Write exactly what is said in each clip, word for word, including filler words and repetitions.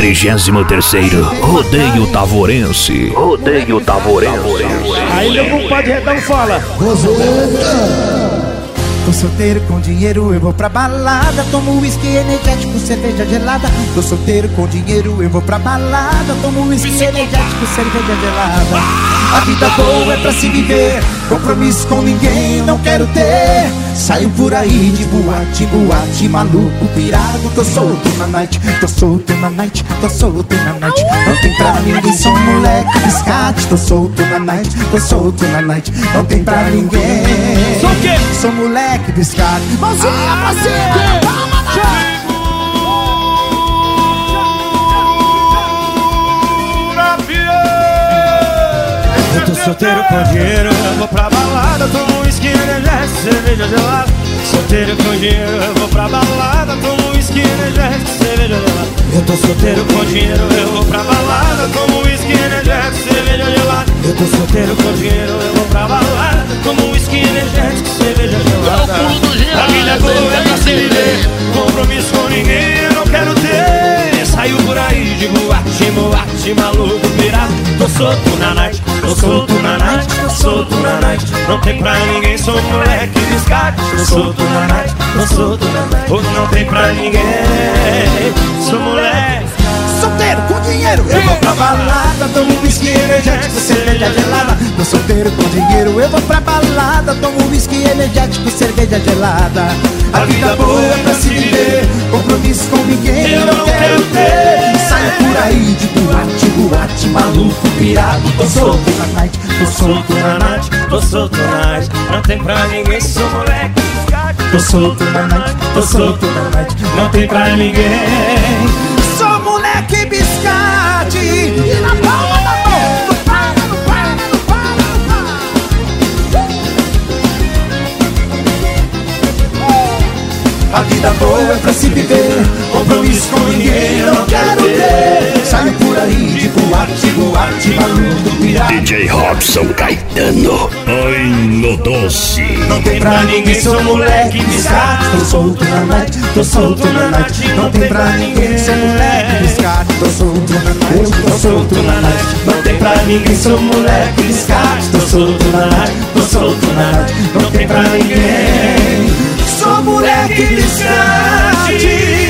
Trigésimo terceiro Rodeio Tavorense. Rodeio Tavorense. Aí meu compadre Redão fala: tô solteiro com dinheiro, eu vou pra balada, tomo uísque energético, cerveja gelada. Tô solteiro com dinheiro, eu vou pra balada, tomo uísque energético, cerveja gelada. A vida boa é pra se viver, compromisso com ninguém não quero ter. Saio por aí de boate, boate, maluco, pirado. Tô solto na night, tô solto na night, tô solto na night. Não tem pra ninguém, sou um moleque biscate. Tô solto na night, tô solto na night. Não tem pra ninguém. Sou o quê? Sou moleque biscate. Mãozinha pra cima, vamos lá. Eu tô solteiro com dinheiro, eu vou pra balada, tomo uísque energético, cerveja gelada. Solteiro com dinheiro, eu vou pra balada, tomo uísque energético, cerveja gelada. Eu tô solteiro com dinheiro, eu vou pra balada, tomo uísque energético, cerveja gelada. Eu tô solteiro com dinheiro, eu vou pra balada, tomo uísque energético, cerveja gelada. A vida boa é pra se viver, compromisso com ninguém eu não quero ter. Saio por aí de boate, boate, maluco, pirado. Tô solto na night, tô solto na night, tô solto na night. Não tem pra ninguém, sou moleque biscate. Tô solto na night, tô solto na night. Hoje não tem pra ninguém, sou moleque. Solteiro com dinheiro, eu vou pra balada, tomo uísque energético, cerveja gelada. Tô solteiro com dinheiro, eu vou pra balada, tomo uísque energético, cerveja gelada. A vida boa é pra se viver, compromisso com ninguém eu não quero ter. Saio por aí de boate, boate, maluco, pirado. Tô solto na night, tô solto na night, Tô solto na night, não tem pra ninguém, sou moleque biscate. tô solto na night, tô solto na night. Não tem pra ninguém. Sou moleque biscate. E na palma da mão, não para, não para, não para, não para. A vida boa é pra se viver, compromisso com ninguém eu não quero ter. Saio por aí de boate, boate, maluco, pirado. D J Robson Caetano. Ai, no doce. Não tem pra ninguém, sou moleque biscate. Tô solto na night, tô solto na night. Não tem pra ninguém, sou moleque biscate. Tô solto na night, tô solto na night. Não tem pra ninguém, sou moleque biscate. Tô solto na night, tô solto na night. Não tem pra ninguém, sou moleque biscate.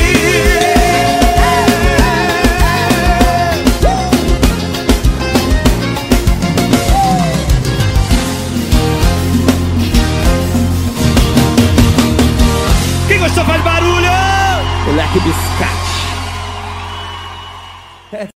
Quem gostou faz barulho! Moleque biscate.